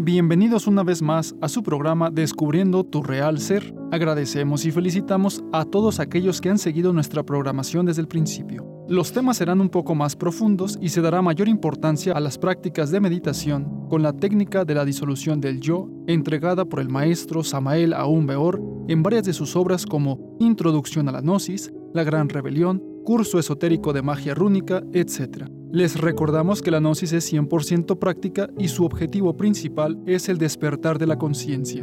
Bienvenidos una vez más a su programa Descubriendo tu Real Ser. Agradecemos y felicitamos a todos aquellos que han seguido nuestra programación desde el principio. Los temas serán un poco más profundos y se dará mayor importancia a las prácticas de meditación con la técnica de la disolución del yo, entregada por el maestro Samael Aun Weor en varias de sus obras como Introducción a la Gnosis, La Gran Rebelión, Curso Esotérico de Magia Rúnica, etc. Les recordamos que la Gnosis es 100% práctica y su objetivo principal es el despertar de la conciencia.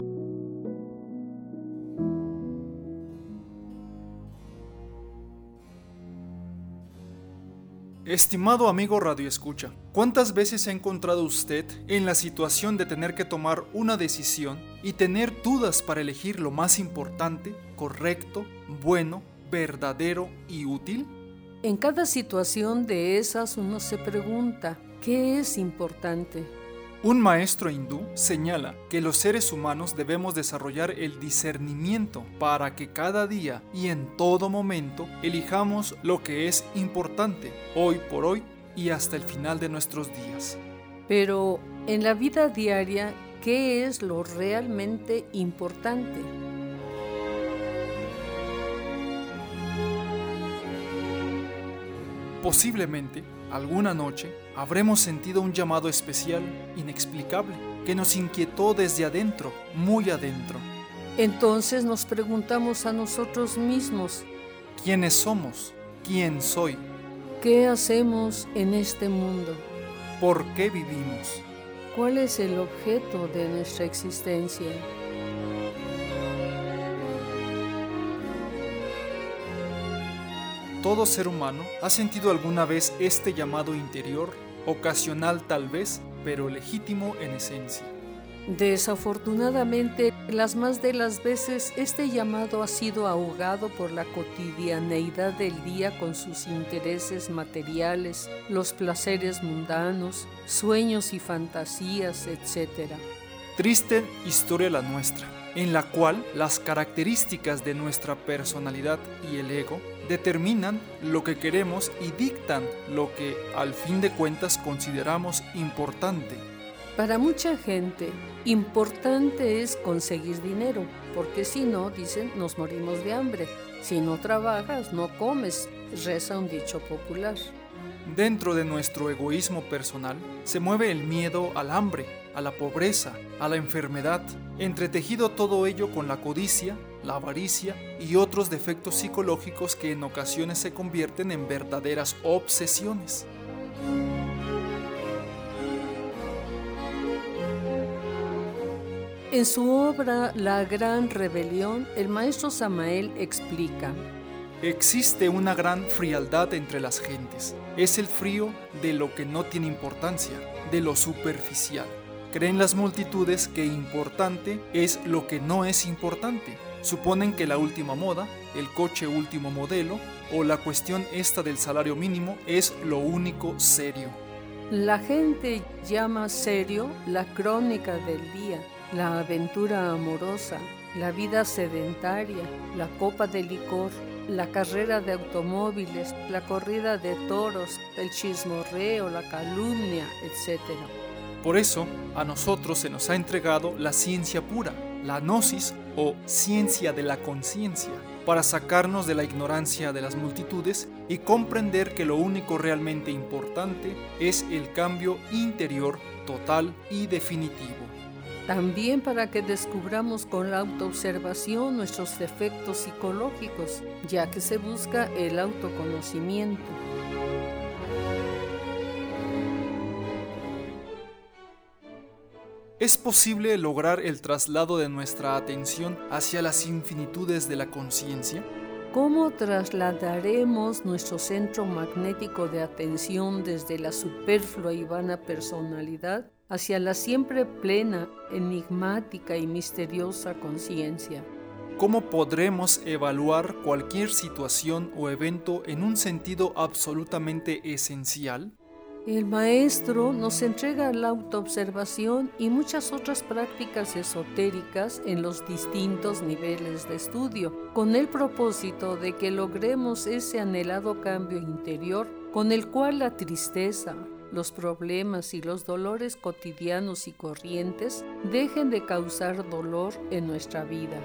Estimado amigo radioescucha, ¿cuántas veces se ha encontrado usted en la situación de tener que tomar una decisión y tener dudas para elegir lo más importante, correcto, bueno, verdadero y útil? En cada situación de esas uno se pregunta, ¿qué es importante? Un maestro hindú señala que los seres humanos debemos desarrollar el discernimiento para que cada día y en todo momento elijamos lo que es importante, hoy por hoy y hasta el final de nuestros días. Pero en la vida diaria, ¿qué es lo realmente importante? Posiblemente, alguna noche, habremos sentido un llamado especial, inexplicable, que nos inquietó desde adentro, muy adentro. Entonces nos preguntamos a nosotros mismos, ¿quiénes somos? ¿Quién soy? ¿qué hacemos en este mundo? ¿Por qué vivimos? ¿Cuál es el objeto de nuestra existencia? Todo ser humano ha sentido alguna vez este llamado interior, ocasional tal vez, pero legítimo en esencia. Desafortunadamente, las más de las veces este llamado ha sido ahogado por la cotidianeidad del día con sus intereses materiales, los placeres mundanos, sueños y fantasías, etc. Triste historia la nuestra, en la cual las características de nuestra personalidad y el ego determinan lo que queremos y dictan lo que, al fin de cuentas, consideramos importante. Para mucha gente, importante es conseguir dinero, porque si no, dicen, nos morimos de hambre. Si no trabajas, no comes, reza un dicho popular. Dentro de nuestro egoísmo personal se mueve el miedo al hambre, a la pobreza, a la enfermedad, entretejido todo ello con la codicia, la avaricia y otros defectos psicológicos que en ocasiones se convierten en verdaderas obsesiones. En su obra La Gran Rebelión, el maestro Samael explica: existe una gran frialdad entre las gentes. Es el frío de lo que no tiene importancia, de lo superficial. Creen las multitudes que importante es lo que no es importante. Suponen que la última moda, el coche último modelo o la cuestión esta del salario mínimo es lo único serio. La gente llama serio la crónica del día, la aventura amorosa, la vida sedentaria, la copa de licor, la carrera de automóviles, la corrida de toros, el chismorreo, la calumnia, etc. Por eso, a nosotros se nos ha entregado la ciencia pura, la gnosis o ciencia de la conciencia, para sacarnos de la ignorancia de las multitudes y comprender que lo único realmente importante es el cambio interior total y definitivo. También para que descubramos con la autoobservación nuestros defectos psicológicos, ya que se busca el autoconocimiento. ¿Es posible lograr el traslado de nuestra atención hacia las infinitudes de la conciencia? ¿Cómo trasladaremos nuestro centro magnético de atención desde la superflua y vana personalidad hacia la siempre plena, enigmática y misteriosa conciencia? ¿Cómo podremos evaluar cualquier situación o evento en un sentido absolutamente esencial? El maestro nos entrega la autoobservación y muchas otras prácticas esotéricas en los distintos niveles de estudio, con el propósito de que logremos ese anhelado cambio interior con el cual la tristeza, los problemas y los dolores cotidianos y corrientes dejen de causar dolor en nuestra vida.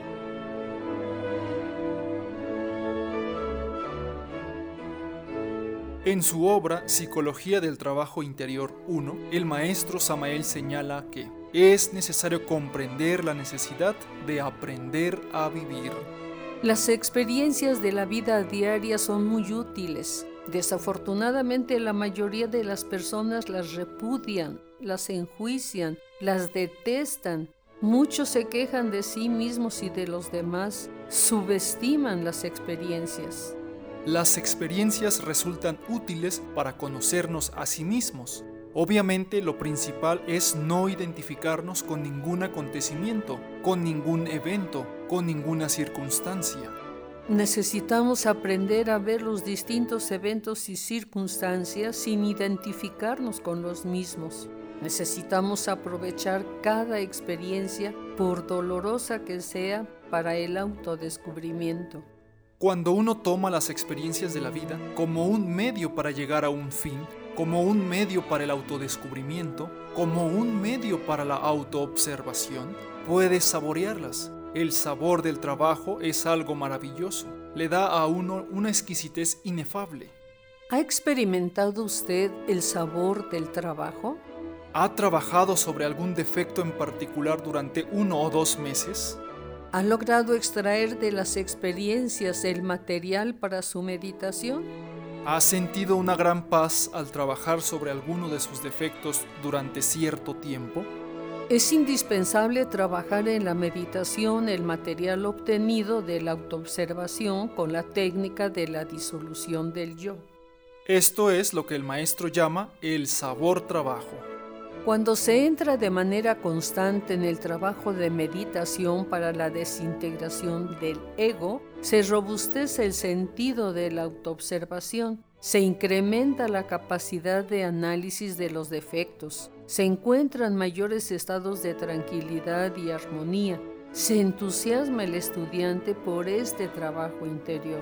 En su obra Psicología del Trabajo Interior 1, el maestro Samael señala que es necesario comprender la necesidad de aprender a vivir. Las experiencias de la vida diaria son muy útiles. Desafortunadamente, la mayoría de las personas las repudian, las enjuician, las detestan. Muchos se quejan de sí mismos y de los demás, subestiman las experiencias. Las experiencias resultan útiles para conocernos a sí mismos. Obviamente, lo principal es no identificarnos con ningún acontecimiento, con ningún evento, con ninguna circunstancia. Necesitamos aprender a ver los distintos eventos y circunstancias sin identificarnos con los mismos. Necesitamos aprovechar cada experiencia, por dolorosa que sea, para el autodescubrimiento. Cuando uno toma las experiencias de la vida como un medio para llegar a un fin, como un medio para el autodescubrimiento, como un medio para la autoobservación, puede saborearlas. El sabor del trabajo es algo maravilloso. Le da a uno una exquisitez inefable. ¿Ha experimentado usted el sabor del trabajo? ¿Ha trabajado sobre algún defecto en particular durante 1 o 2 meses? ¿Ha logrado extraer de las experiencias el material para su meditación? ¿Ha sentido una gran paz al trabajar sobre alguno de sus defectos durante cierto tiempo? Es indispensable trabajar en la meditación el material obtenido de la autoobservación con la técnica de la disolución del yo. Esto es lo que el maestro llama el sabor trabajo. Cuando se entra de manera constante en el trabajo de meditación para la desintegración del ego, se robustece el sentido de la autoobservación, se incrementa la capacidad de análisis de los defectos, se encuentran mayores estados de tranquilidad y armonía, se entusiasma el estudiante por este trabajo interior.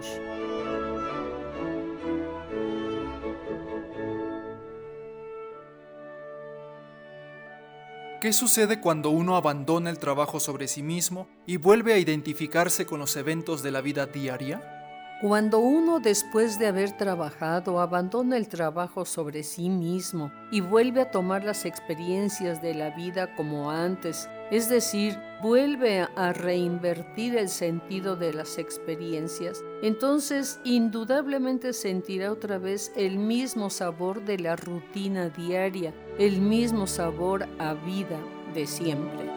¿Qué sucede cuando uno abandona el trabajo sobre sí mismo y vuelve a identificarse con los eventos de la vida diaria? Cuando uno, después de haber trabajado, abandona el trabajo sobre sí mismo y vuelve a tomar las experiencias de la vida como antes, es decir, vuelve a reinvertir el sentido de las experiencias, entonces indudablemente sentirá otra vez el mismo sabor de la rutina diaria, el mismo sabor a vida de siempre.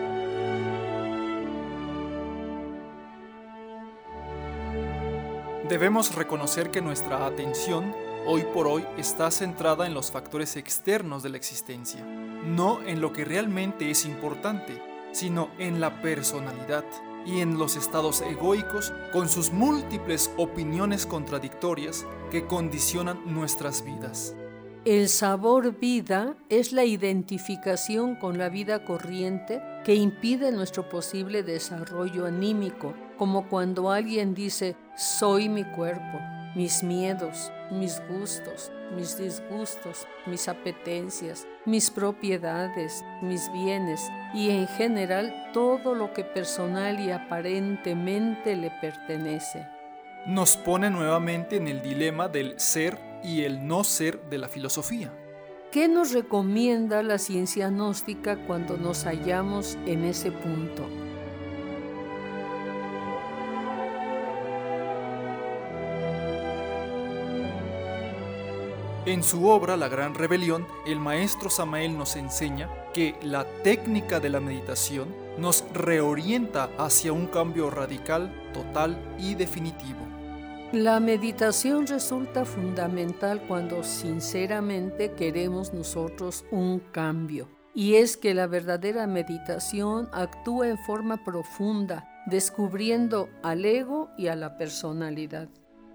Debemos reconocer que nuestra atención, hoy por hoy, está centrada en los factores externos de la existencia, no en lo que realmente es importante, sino en la personalidad y en los estados egoicos con sus múltiples opiniones contradictorias que condicionan nuestras vidas. El sabor vida es la identificación con la vida corriente que impide nuestro posible desarrollo anímico, como cuando alguien dice, soy mi cuerpo, mis miedos, mis gustos, mis disgustos, mis apetencias, mis propiedades, mis bienes y en general todo lo que personal y aparentemente le pertenece. Nos pone nuevamente en el dilema del ser y el no ser de la filosofía. ¿Qué nos recomienda la ciencia gnóstica cuando nos hallamos en ese punto? En su obra La Gran Rebelión, el maestro Samael nos enseña que la técnica de la meditación nos reorienta hacia un cambio radical, total y definitivo. La meditación resulta fundamental cuando sinceramente queremos nosotros un cambio. Y es que la verdadera meditación actúa en forma profunda, descubriendo al ego y a la personalidad.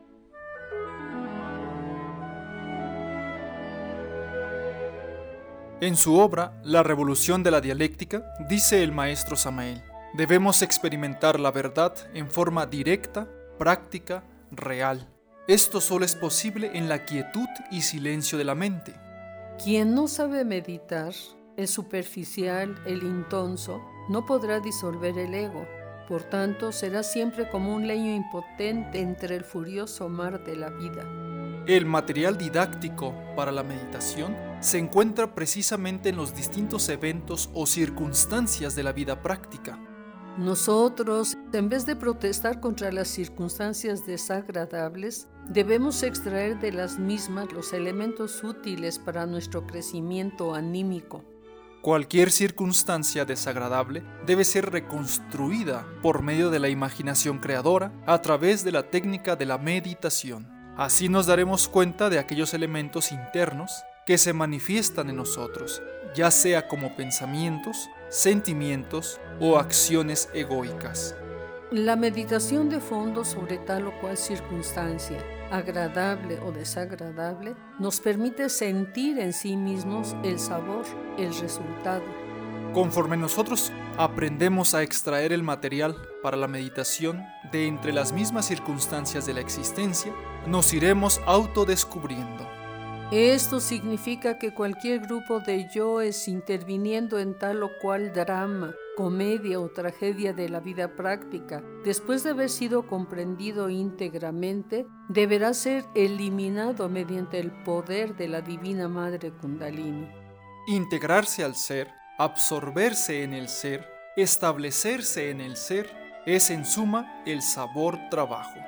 En su obra, La Revolución de la Dialéctica, dice el maestro Samael, debemos experimentar la verdad en forma directa, práctica, real. Esto solo es posible en la quietud y silencio de la mente. Quien no sabe meditar, el superficial, el intonso, no podrá disolver el ego. Por tanto, será siempre como un leño impotente entre el furioso mar de la vida. El material didáctico para la meditación se encuentra precisamente en los distintos eventos o circunstancias de la vida práctica. Nosotros, en vez de protestar contra las circunstancias desagradables, debemos extraer de las mismas los elementos útiles para nuestro crecimiento anímico. Cualquier circunstancia desagradable debe ser reconstruida por medio de la imaginación creadora a través de la técnica de la meditación. Así nos daremos cuenta de aquellos elementos internos que se manifiestan en nosotros, ya sea como pensamientos, sentimientos o acciones egoicas. La meditación de fondo sobre tal o cual circunstancia, agradable o desagradable, nos permite sentir en sí mismos el sabor, el resultado. Conforme nosotros aprendemos a extraer el material para la meditación de entre las mismas circunstancias de la existencia, nos iremos autodescubriendo. Esto significa que cualquier grupo de yoes interviniendo en tal o cual drama, comedia o tragedia de la vida práctica, después de haber sido comprendido íntegramente, deberá ser eliminado mediante el poder de la Divina Madre Kundalini. Integrarse al ser, absorberse en el ser, establecerse en el ser, es en suma el sabor trabajo.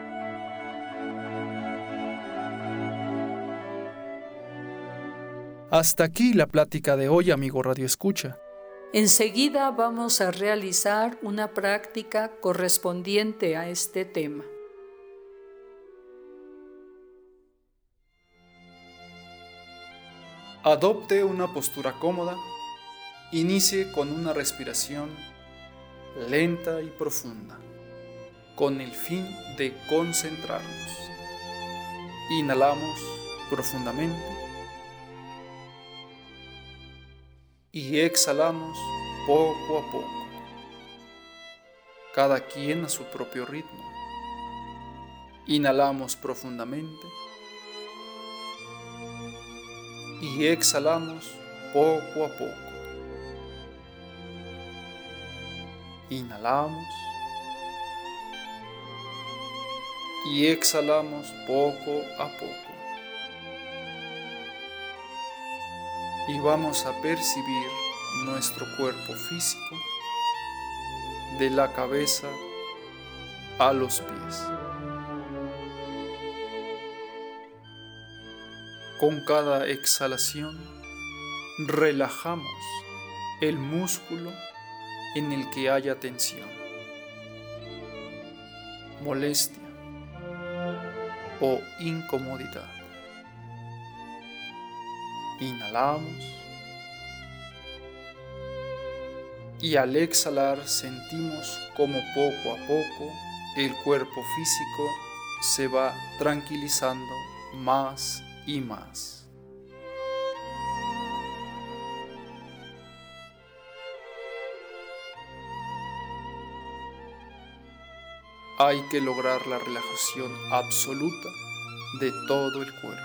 Hasta aquí la plática de hoy, amigo Radio Escucha. Enseguida vamos a realizar una práctica correspondiente a este tema. Adopte una postura cómoda. Inicie con una respiración lenta y profunda, con el fin de concentrarnos. Inhalamos profundamente y exhalamos poco a poco, cada quien a su propio ritmo. Inhalamos profundamente y exhalamos poco a poco. Inhalamos y exhalamos poco a poco. Y vamos a percibir nuestro cuerpo físico de la cabeza a los pies. Con cada exhalación relajamos el músculo en el que haya tensión, molestia o incomodidad. Inhalamos y al exhalar sentimos como poco a poco el cuerpo físico se va tranquilizando más y más. Hay que lograr la relajación absoluta de todo el cuerpo.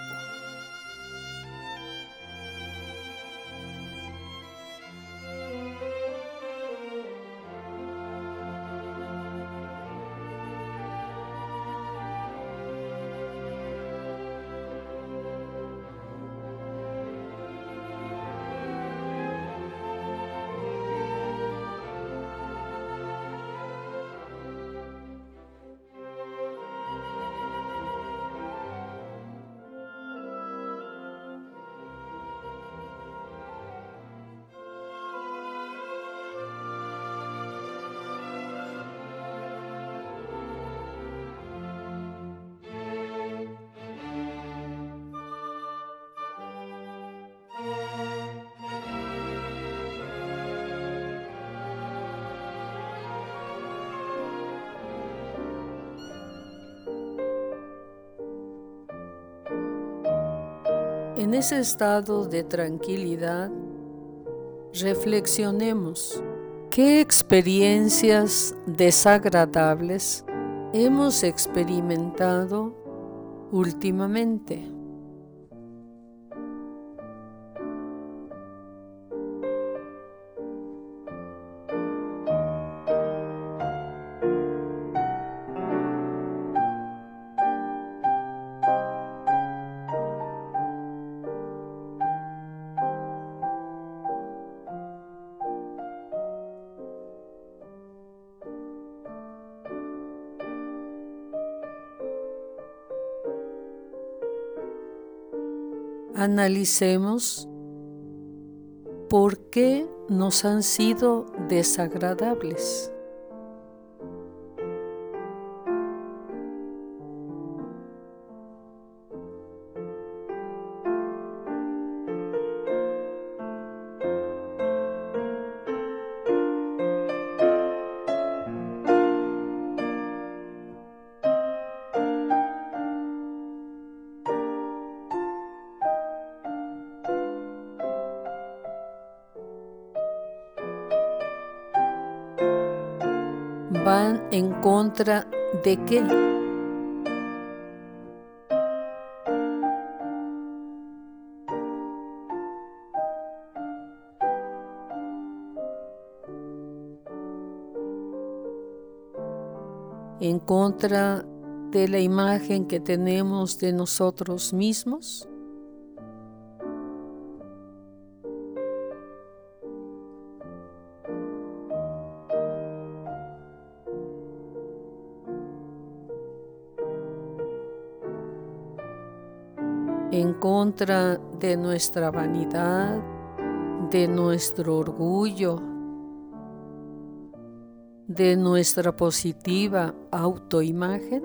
En ese estado de tranquilidad, reflexionemos qué experiencias desagradables hemos experimentado últimamente. analicemos por qué nos han sido desagradables. ¿Van en contra de qué? ¿En contra de la imagen que tenemos de nosotros mismos? En contra de nuestra vanidad, de nuestro orgullo, de nuestra positiva autoimagen.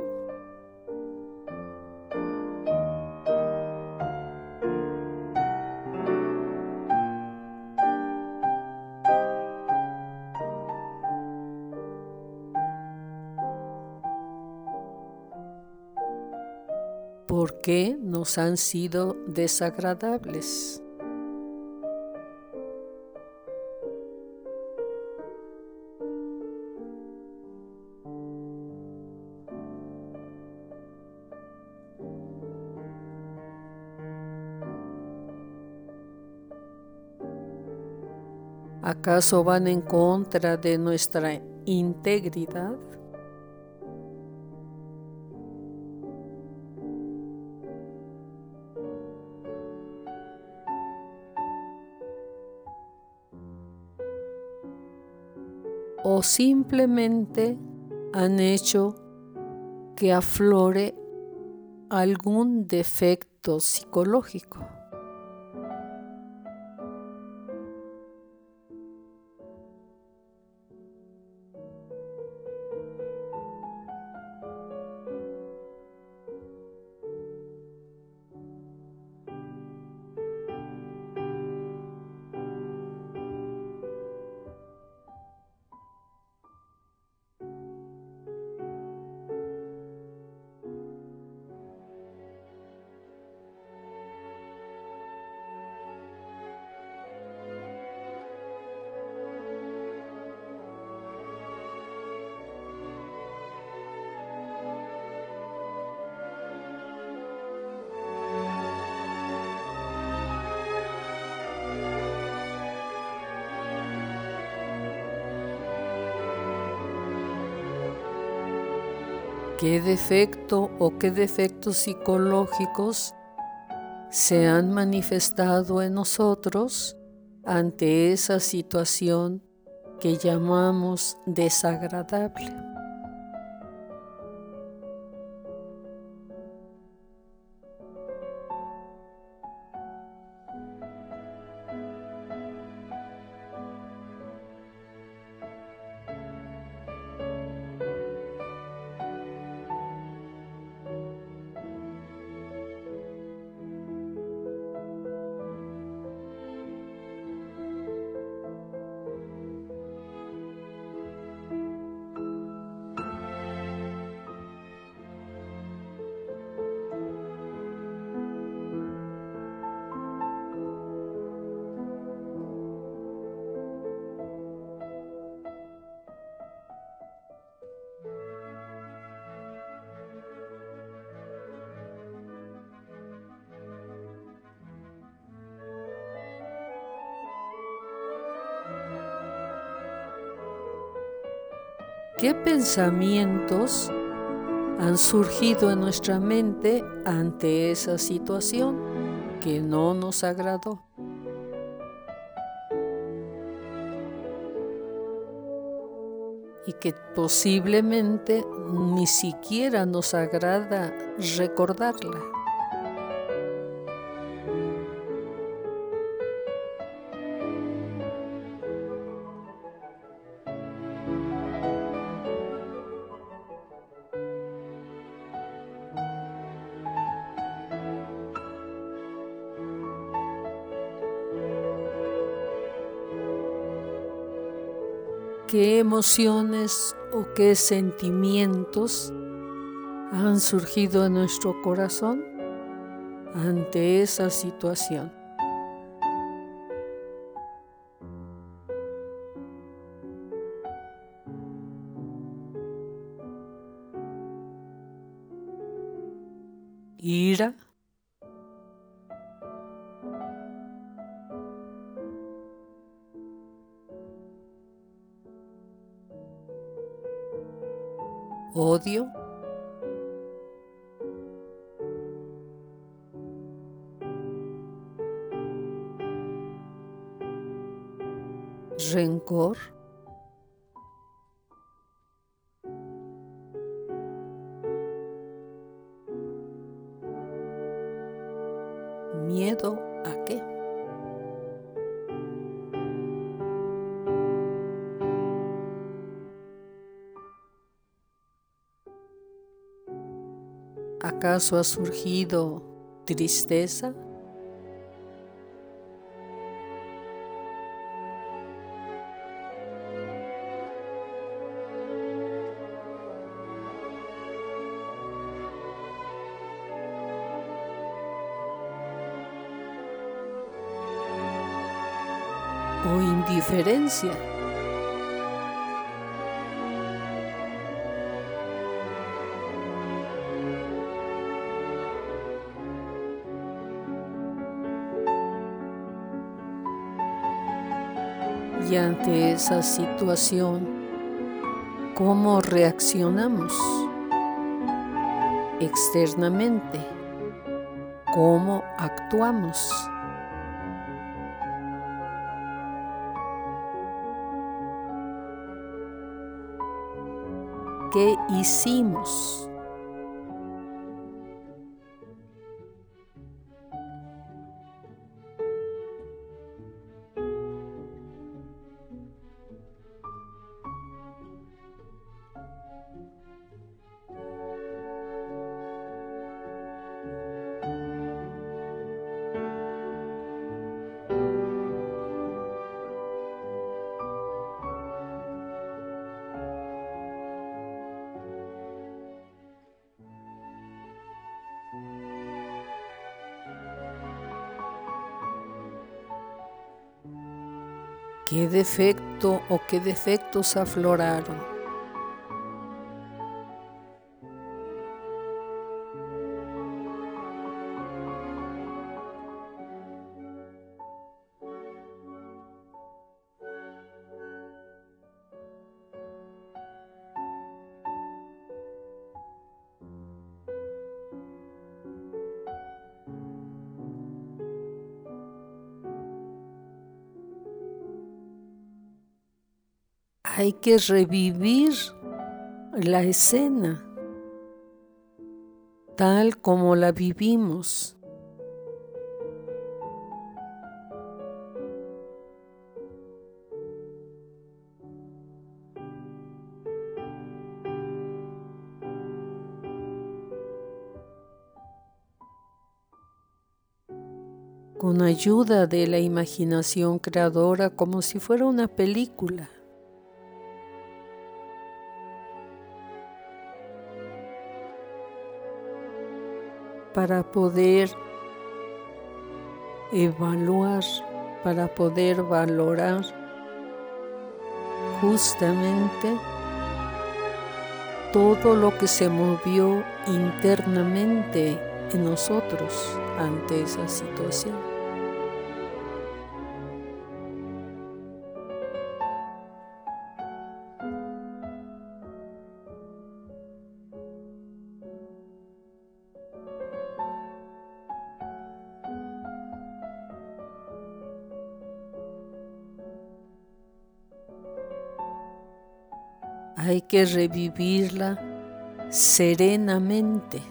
¿Por qué nos han sido desagradables? ¿Acaso van en contra de nuestra integridad? ¿O simplemente han hecho que aflore algún defecto psicológico? ¿Qué defecto o qué defectos psicológicos se han manifestado en nosotros ante esa situación que llamamos desagradable? ¿Qué pensamientos han surgido en nuestra mente ante esa situación que no nos agradó? Y que posiblemente ni siquiera nos agrada recordarla. ¿Qué emociones o qué sentimientos han surgido en nuestro corazón ante esa situación? Ira, odio, rencor, miedo a qué. ¿Acaso ha surgido tristeza? ¿O indiferencia? Y ante esa situación, ¿cómo reaccionamos? Externamente, ¿cómo actuamos? ¿Qué hicimos? ¿Qué defecto o qué defectos afloraron? Hay que revivir la escena tal como la vivimos. Con ayuda de la imaginación creadora, como si fuera una película. Para poder evaluar, para poder valorar justamente todo lo que se movió internamente en nosotros ante esa situación. Hay que revivirla serenamente.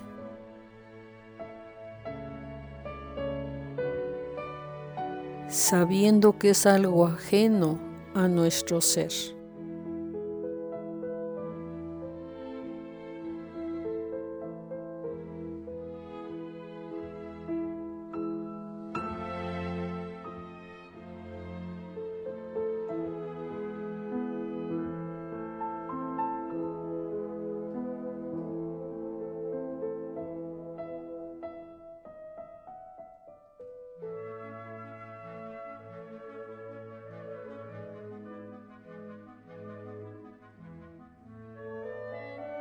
Sabiendo que es algo ajeno a nuestro ser.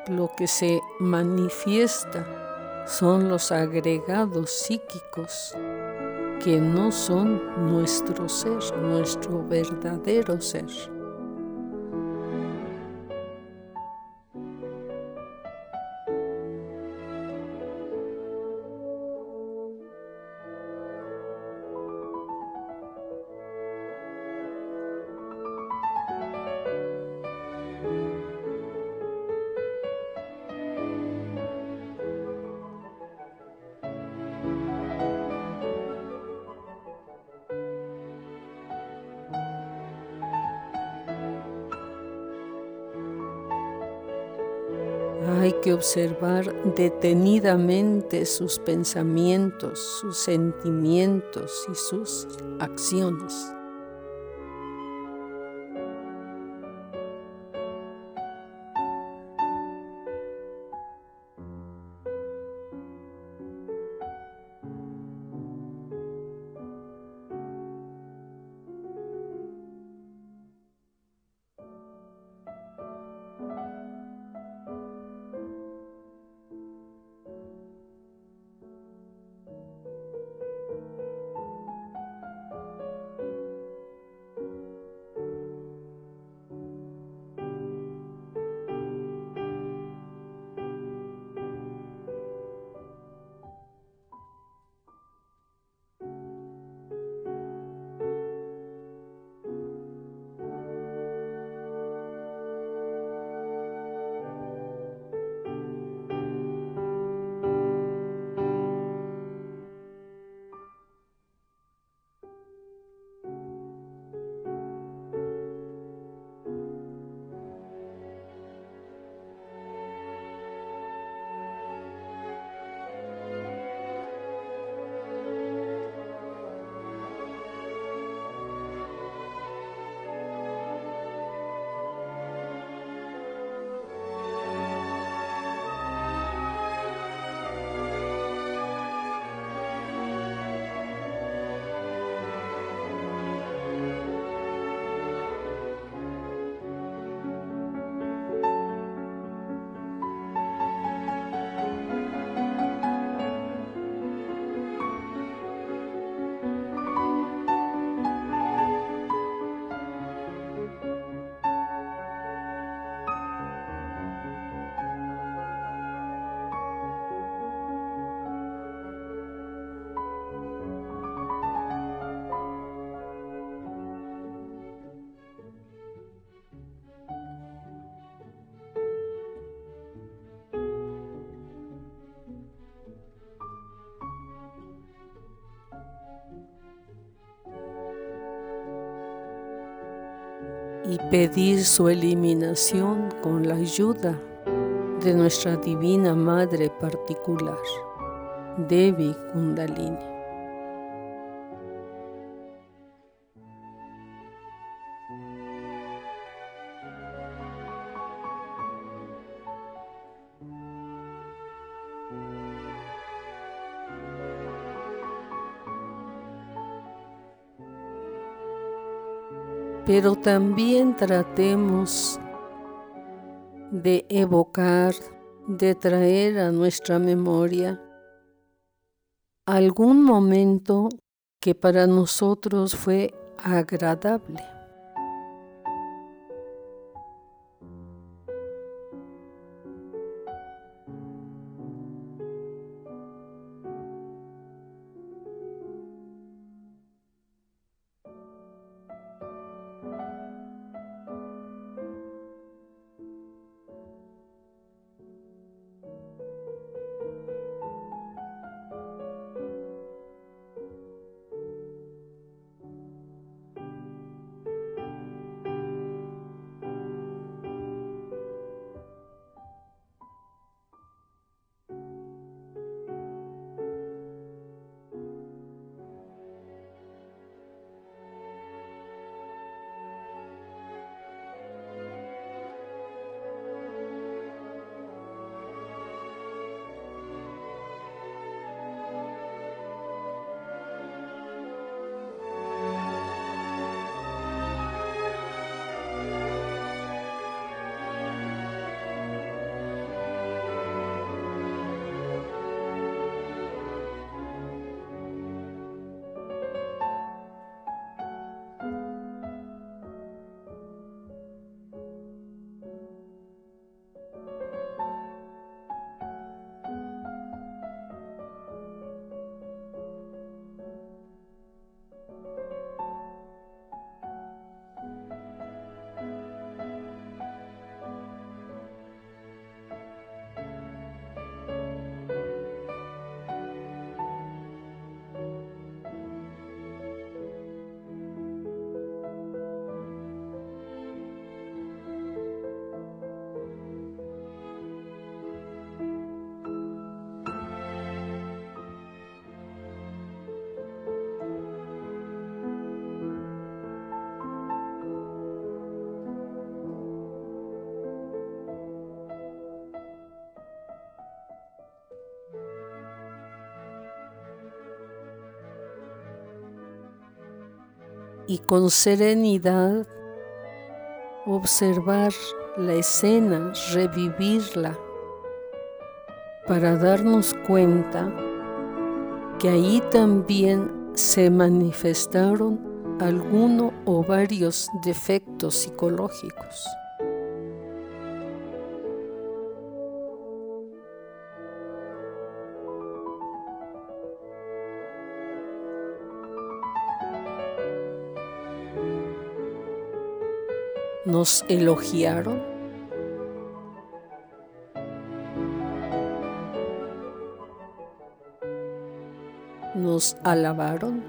lo que se manifiesta son los agregados psíquicos que no son nuestro ser, nuestro verdadero ser. Hay que observar detenidamente sus pensamientos, sus sentimientos y sus acciones. Y pedir su eliminación con la ayuda de nuestra Divina Madre particular, Devi Kundalini. Pero también tratemos de evocar, de traer a nuestra memoria algún momento que para nosotros fue agradable. y con serenidad observar la escena, revivirla, para darnos cuenta que ahí también se manifestaron alguno o varios defectos psicológicos. Nos elogiaron, nos alabaron,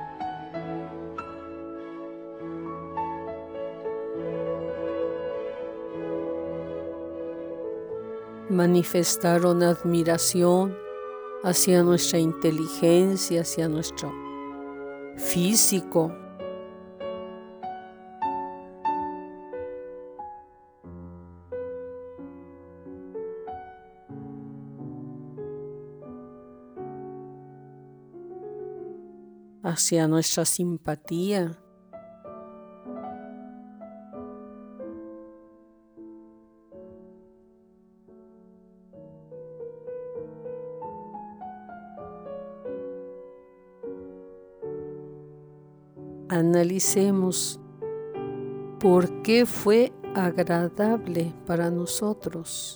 manifestaron admiración hacia nuestra inteligencia, hacia nuestro físico. Hacia nuestra simpatía. Analicemos por qué fue agradable para nosotros.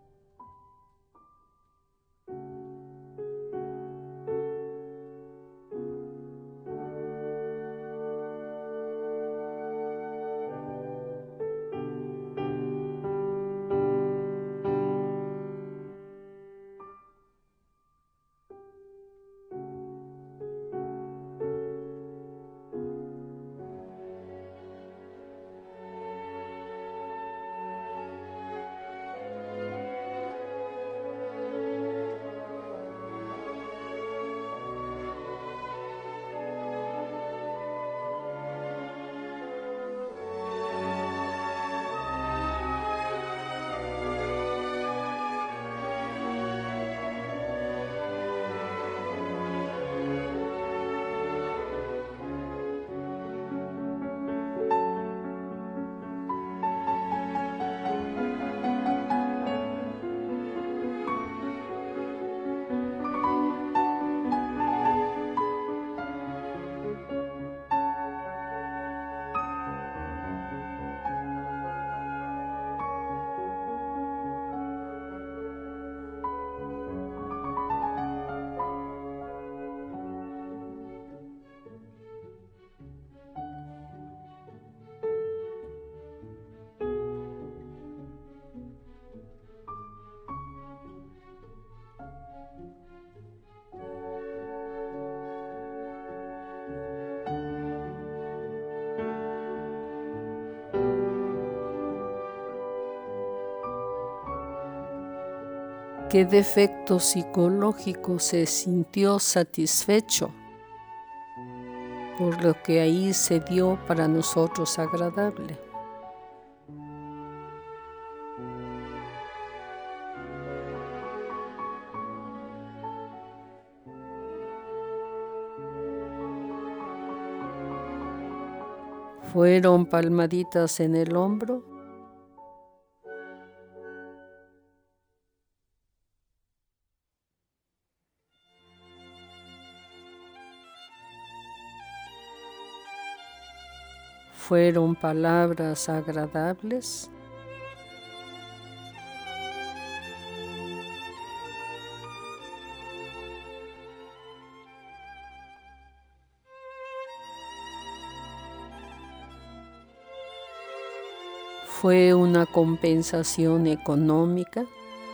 ¿Qué defecto psicológico se sintió satisfecho por lo que ahí se dio para nosotros agradable? ¿Fueron palmaditas en el hombro? ¿Fueron palabras agradables? ¿Fue una compensación económica?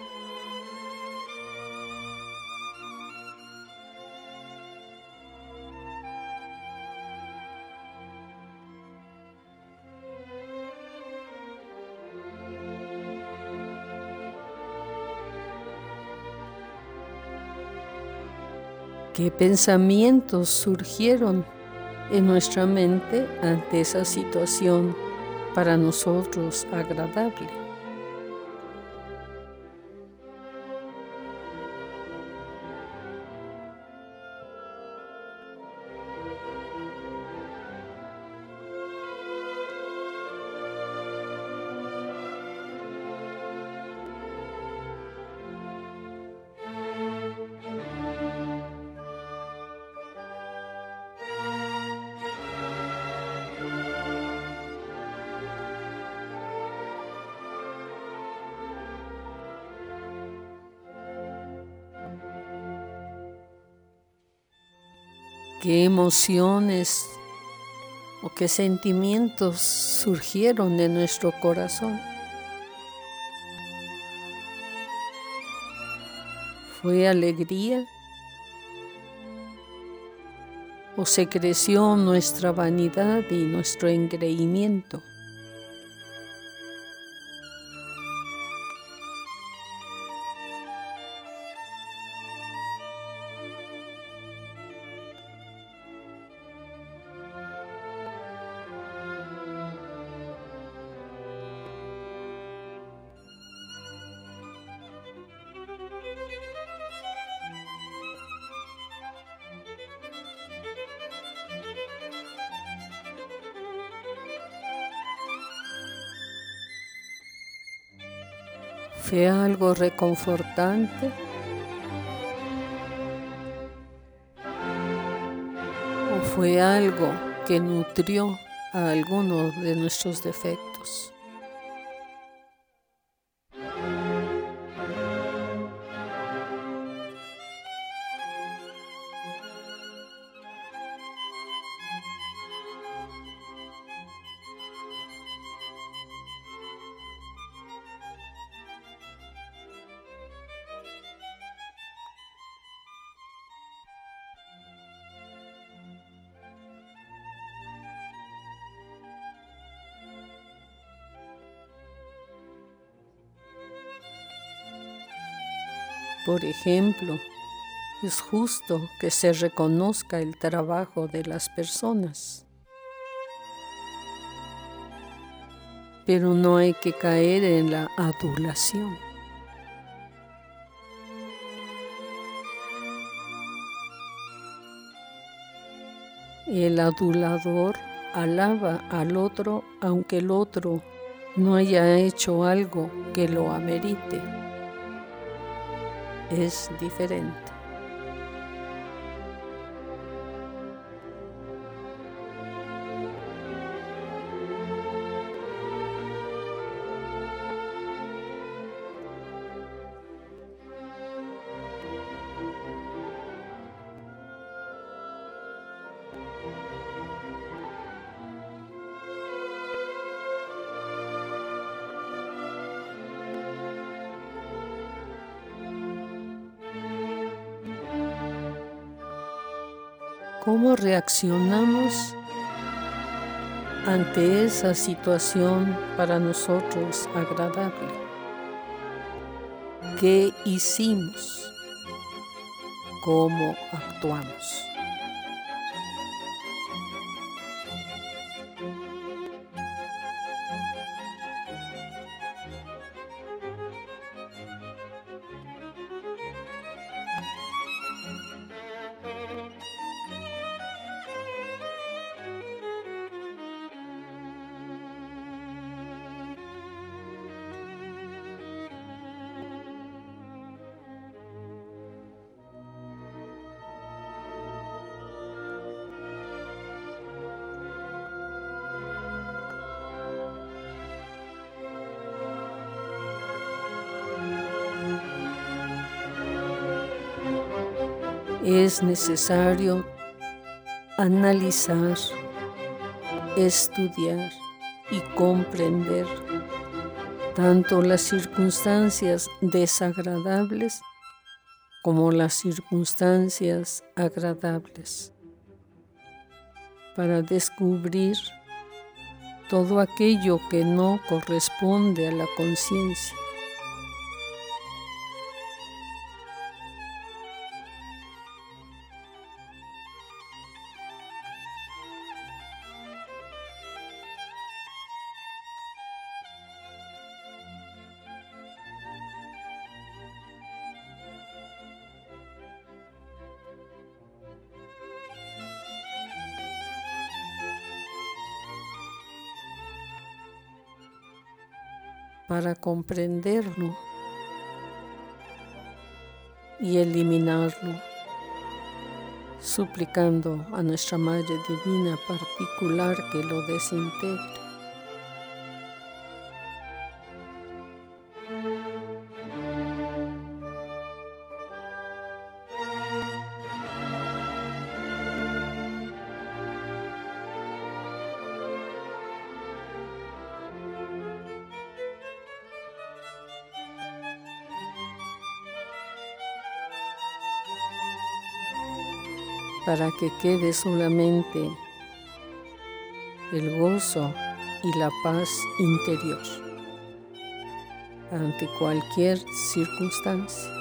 ¿Qué pensamientos surgieron en nuestra mente ante esa situación para nosotros agradable? qué emociones o qué sentimientos surgieron de nuestro corazón. ¿Fue alegría? ¿O se creció nuestra vanidad y nuestro engreimiento? ¿Fue algo reconfortante? ¿O fue algo que nutrió a alguno de nuestros defectos? Por ejemplo, es justo que se reconozca el trabajo de las personas, pero no hay que caer en la adulación. El adulador alaba al otro aunque el otro no haya hecho algo que lo amerite. Es diferente. ¿Cómo reaccionamos ante esa situación para nosotros agradable? ¿Qué hicimos? ¿Cómo actuamos? Es necesario analizar, estudiar y comprender tanto las circunstancias desagradables como las circunstancias agradables, para descubrir todo aquello que no corresponde a la conciencia. Para comprenderlo y eliminarlo, suplicando a nuestra Madre Divina particular que lo desintegre. para que quede solamente el gozo y la paz interior ante cualquier circunstancia.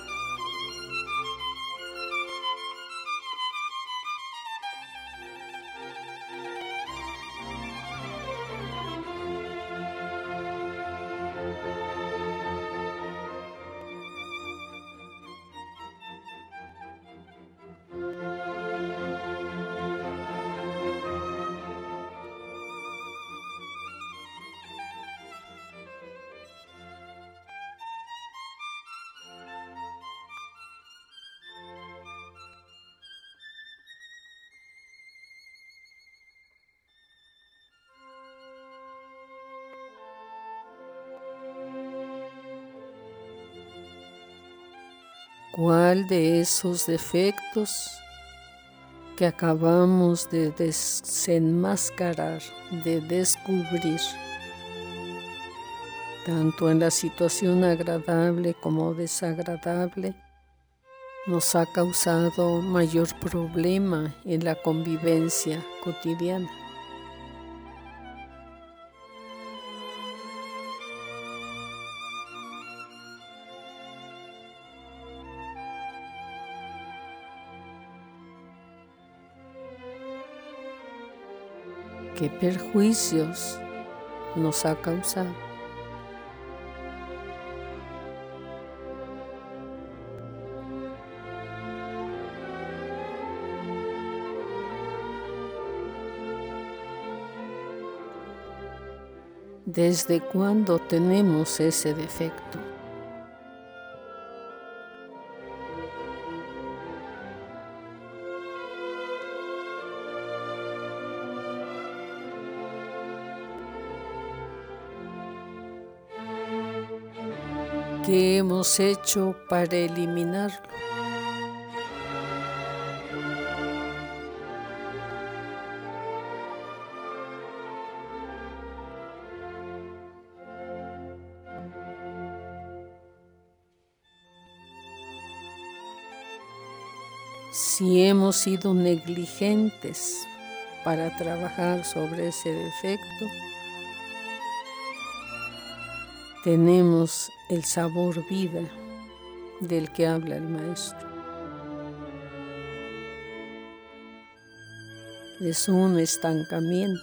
¿Cuál de esos defectos que acabamos de desenmascarar, de descubrir, tanto en la situación agradable como desagradable, nos ha causado mayor problema en la convivencia cotidiana? ¿Qué perjuicios nos ha causado? ¿Desde cuándo tenemos ese defecto? ¿Qué hemos hecho para eliminarlo? Si hemos sido negligentes para trabajar sobre ese defecto, tenemos el sabor vida del que habla el maestro. Es un estancamiento.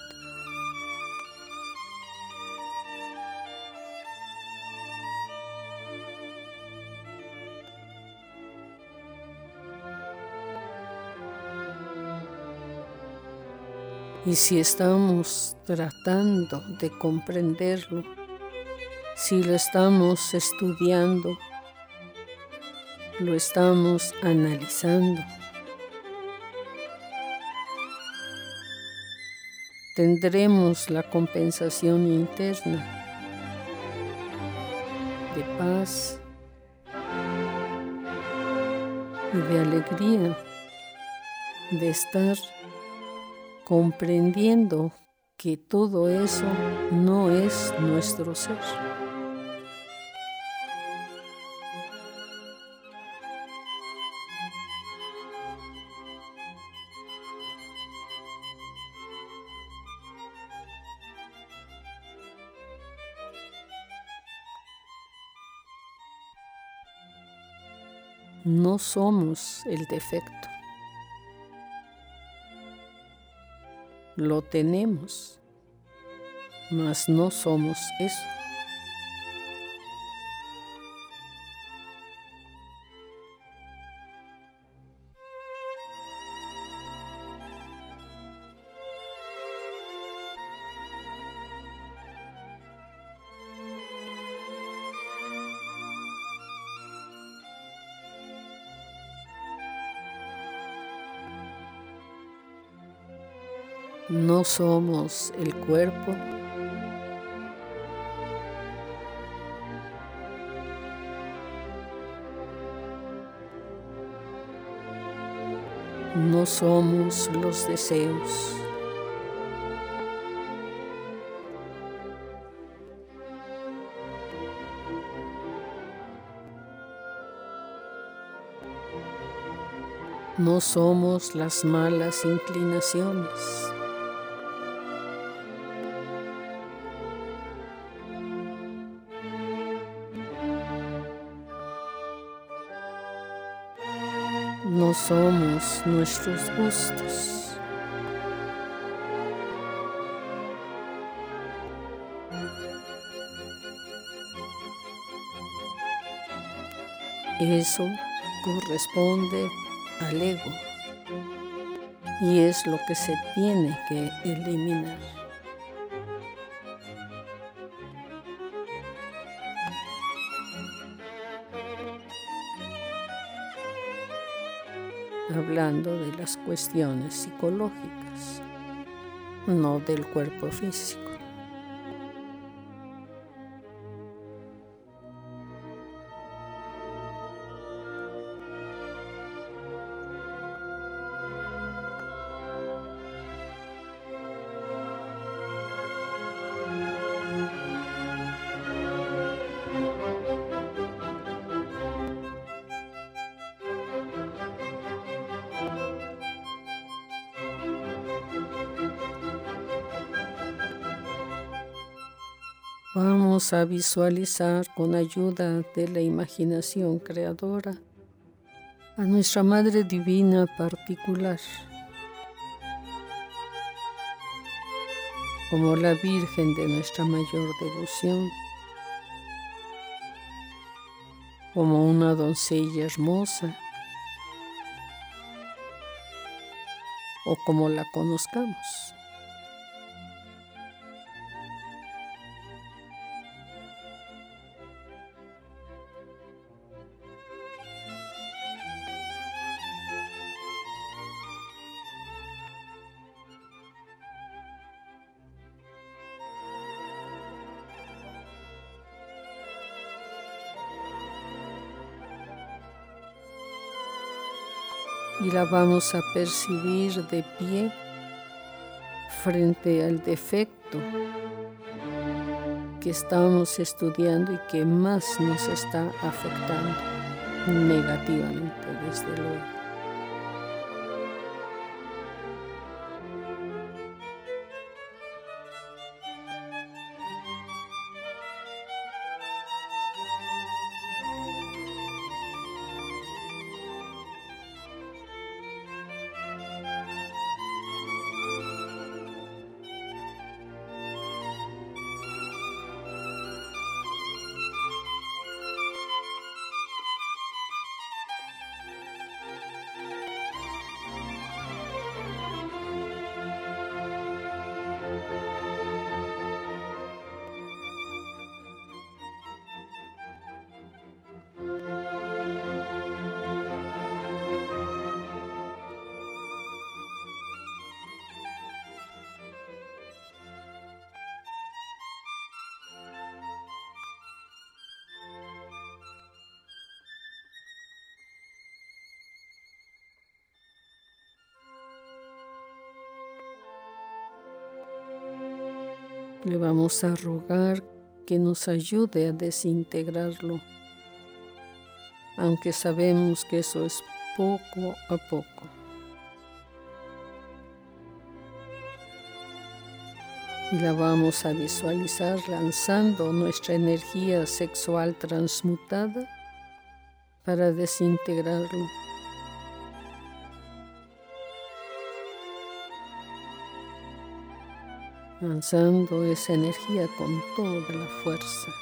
Y si estamos tratando de comprenderlo, si lo estamos estudiando, lo estamos analizando, tendremos la compensación interna de paz y de alegría de estar comprendiendo que todo eso no es nuestro ser. No somos el defecto. Lo tenemos, mas no somos eso. No somos el cuerpo, no somos los deseos, No somos las malas inclinaciones. No somos nuestros gustos. Eso corresponde al ego y es lo que se tiene que eliminar. Hablando de las cuestiones psicológicas, no del cuerpo físico. Vamos a visualizar con ayuda de la imaginación creadora a nuestra Madre Divina particular, como la Virgen de nuestra mayor devoción, como una doncella hermosa, o como la conozcamos. Y la vamos a percibir de pie frente al defecto que estamos estudiando y que más nos está afectando negativamente, desde luego. Le vamos a rogar que nos ayude a desintegrarlo, aunque sabemos que eso es poco a poco. Y la vamos a visualizar lanzando nuestra energía sexual transmutada para desintegrarlo. Lanzando esa energía con toda la fuerza.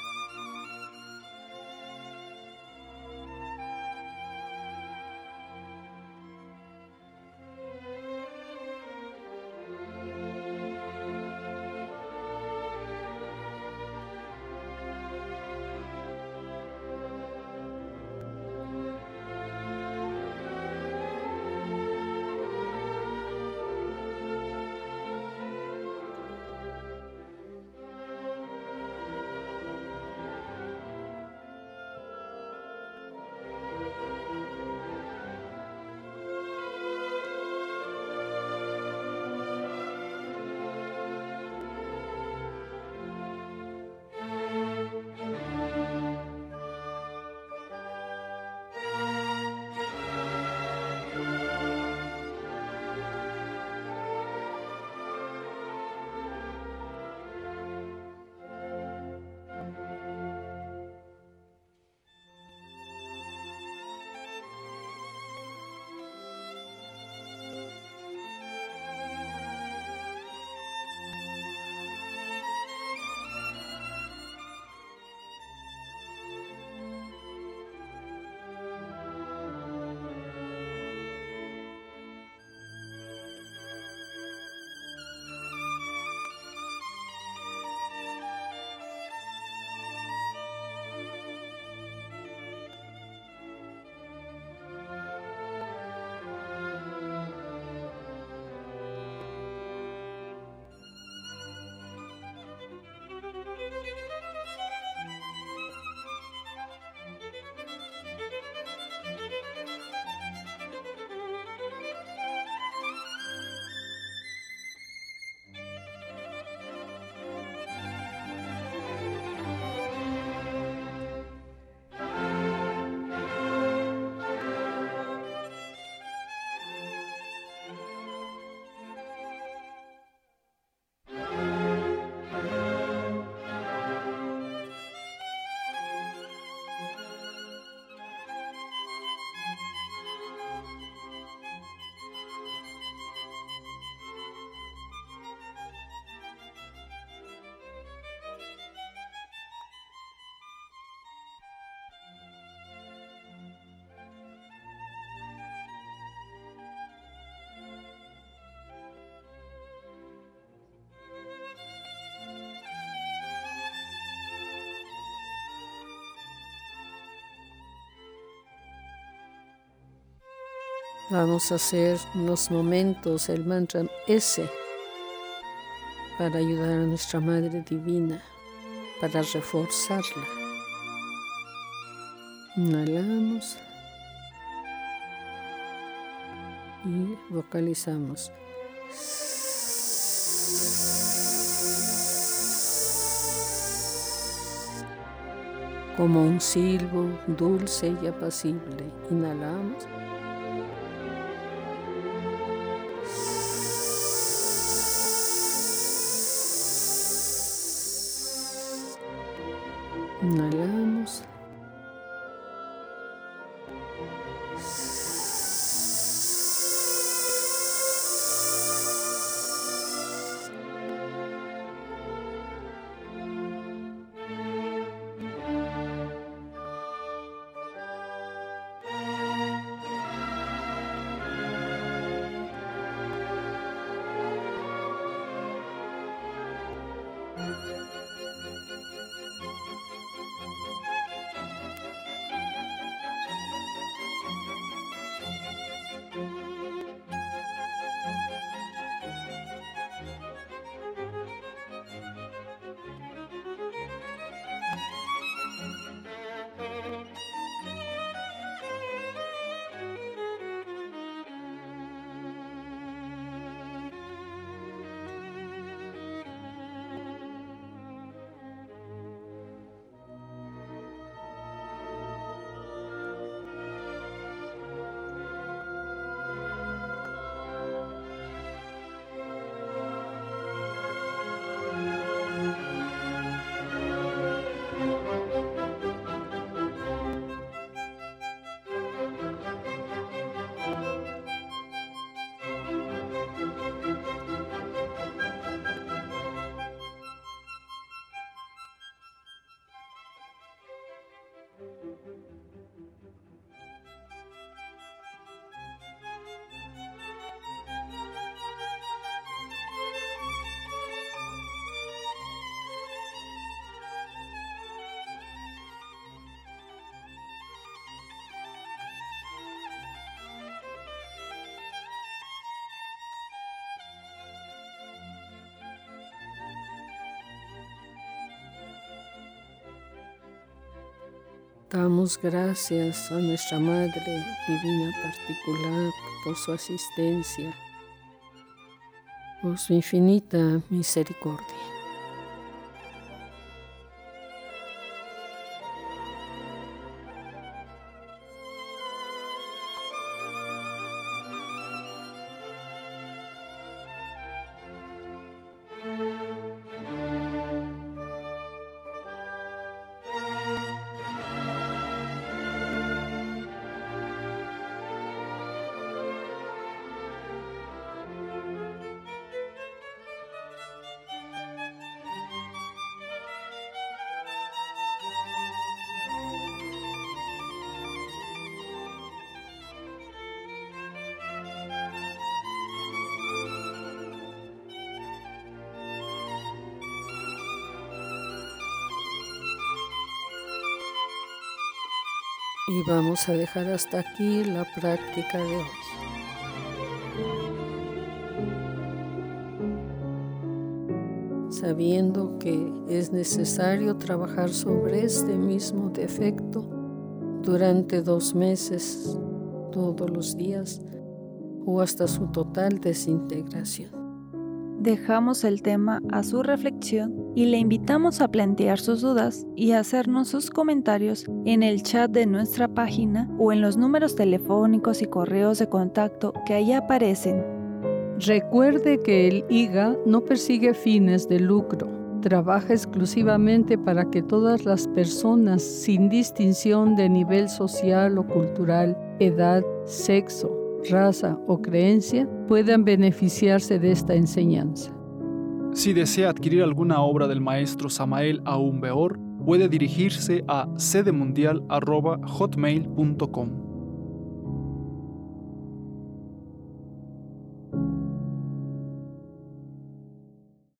Vamos a hacer unos momentos el mantra S para ayudar a nuestra Madre Divina, para reforzarla. Inhalamos y vocalizamos. Como un silbo dulce y apacible. Inhalamos. Inhalamos. Damos gracias a nuestra Madre Divina particular por su asistencia, por su infinita misericordia. Y vamos a dejar hasta aquí la práctica de hoy. sabiendo que es necesario trabajar sobre este mismo defecto durante 2 meses, todos los días, o hasta su total desintegración. Dejamos el tema a su reflexión y le invitamos a plantear sus dudas y a hacernos sus comentarios en el chat de nuestra página o en los números telefónicos y correos de contacto que ahí aparecen. Recuerde que el IGA no persigue fines de lucro. Trabaja exclusivamente para que todas las personas, sin distinción de nivel social o cultural, edad, sexo, raza o creencia, puedan beneficiarse de esta enseñanza. Si desea adquirir alguna obra del maestro Samael Aún Weor, puede dirigirse a sedemundial@hotmail.com.